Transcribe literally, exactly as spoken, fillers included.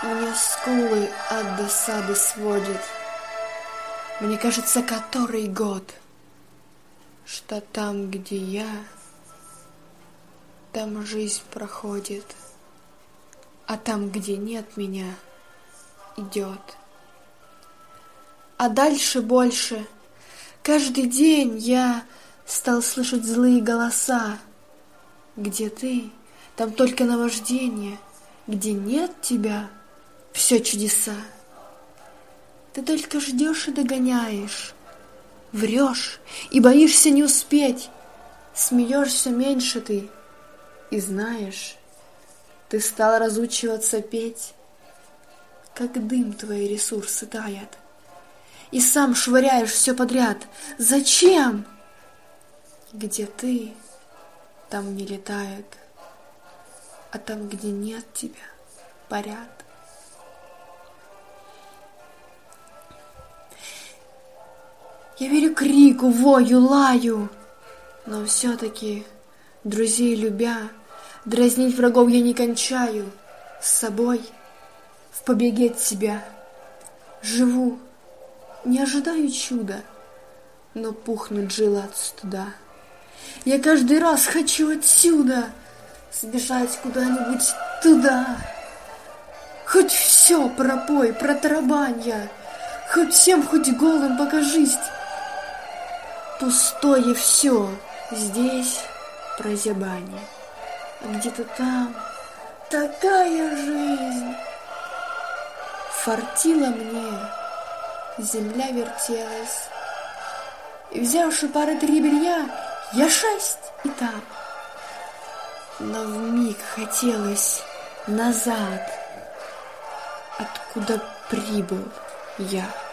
Мне скулы от досады сводит. Мне кажется, который год, что там, где я, там жизнь проходит, а там, где нет меня, идет. А дальше больше. Каждый день я стал слышать злые голоса. Где ты, там только наваждение. Где нет тебя, все чудеса. Ты только ждешь и догоняешь, врешь и боишься не успеть. Смеешься меньше ты, и знаешь, ты стал разучиваться петь. Как дым твои ресурсы таят, и сам швыряешь все подряд. Зачем? Где ты, там не летают, а там, где нет тебя, парят. Я верю крику, вою, лаю, но все-таки, друзей любя, дразнить врагов я не кончаю. С собой в побеге от себя живу, не ожидаю чуда, но пухнут жилы от стыда. Я каждый раз хочу отсюда сбежать куда-нибудь туда. Хоть все пропой, протарабань я, хоть всем, хоть голым покажись. Пустое все здесь прозябание, а где-то там такая жизнь. Фартило мне, земля вертелась, и, взявши пары-три белья, я шесть и там. Но вмиг хотелось назад, откуда прибыл я.